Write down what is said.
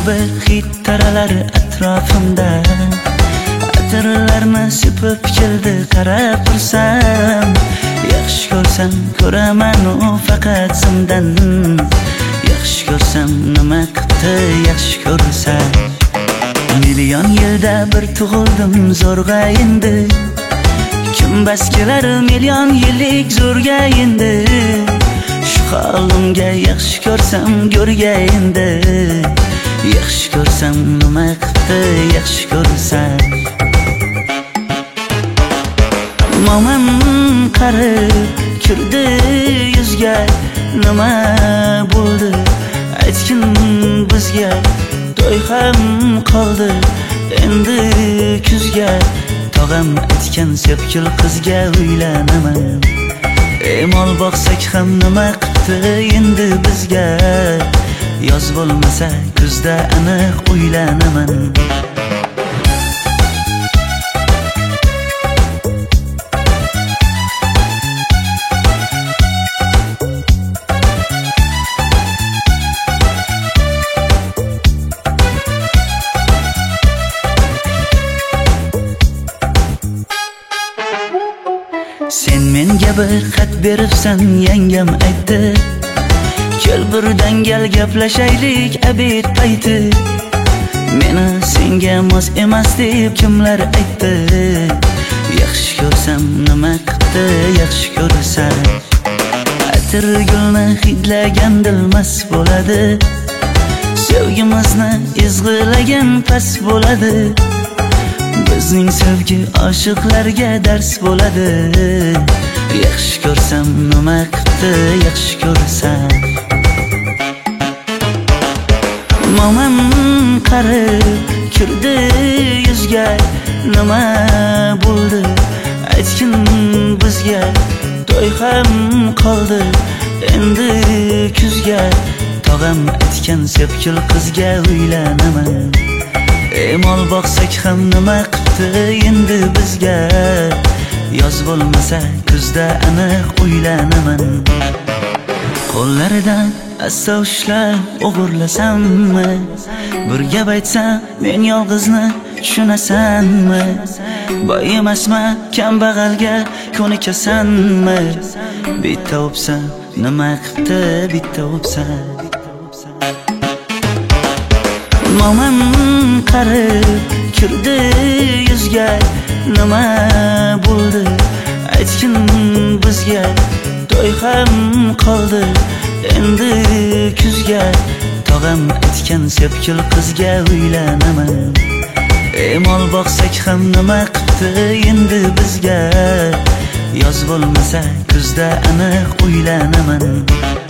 kabi hid taralar atrofimda. Atirlarni sepib keldi qarab tursam, yaxshi ko'rsam ko'raman u faqat sendan. Yaxshi ko'rsam nima qildi yaxshi ko'rsam. Million yilda bir tug'ildim zo'rg'a endi. Kim bas kelar million yillik zo'rga endi. Shu holimga yaxshi ko'rsam go'rga endi. Yaxshi ko'rsam nima qildi yaxshi ko'rsam. Momam qarib kirdi yuzga, nima bo'ldi aytgin bizga. To'y ham qoldi endi kuzga. Tog'am aytgan sepkil qizga uylanaman. Mol boqsak ham nima qildi endi bizga. Yoz bo'lmasa kuzda aniq uylanaman. Sen menga bir xat beribsan, yangam aytdi. Kel birdan gal gaplashaylik abid payti. Meni senga mos emas deb kimlar aytdi. Yaxshi ko'rsam nima qildi yaxshi ko'rsam. Atir gulni hidlagan dilmas bo'ladi. Sevgimizni izg'ilagan pas bo'ladi. Bizning sevgi oshiqlarga dars bo'ladi. Yaxshi ko'rsam nima qildi yaxshi ko'rsam. Momam qarib kirdi yuzga, nima bo'ldi aytgin bizga. To'y ham qoldi endi kuzga. Tog'am aytgan sepkil qizga uylanaman. Mol boqsak ham nima qildi endi bizga. Yoz bo'lmasa kuzda aniq uylanaman. Qo'llaridan asta ushlab o'g'irlasammi? Bir gap aytsam men yolg'izni tushunasanmi? Boy emasman kambag'alga ko'nikasanmi? Bitta o'psam nima qildi bitta o'psam. Momam qarib kirdi yuzga, nima bo'ldi aytgin bizga. To'y ham qoldi endi kuzga. Tog'am aytgan sepkil qizga uylanaman. Mol boqsak ham nima qildi endi bizga. Yoz bo'lmasa kuzda aniq uylanaman.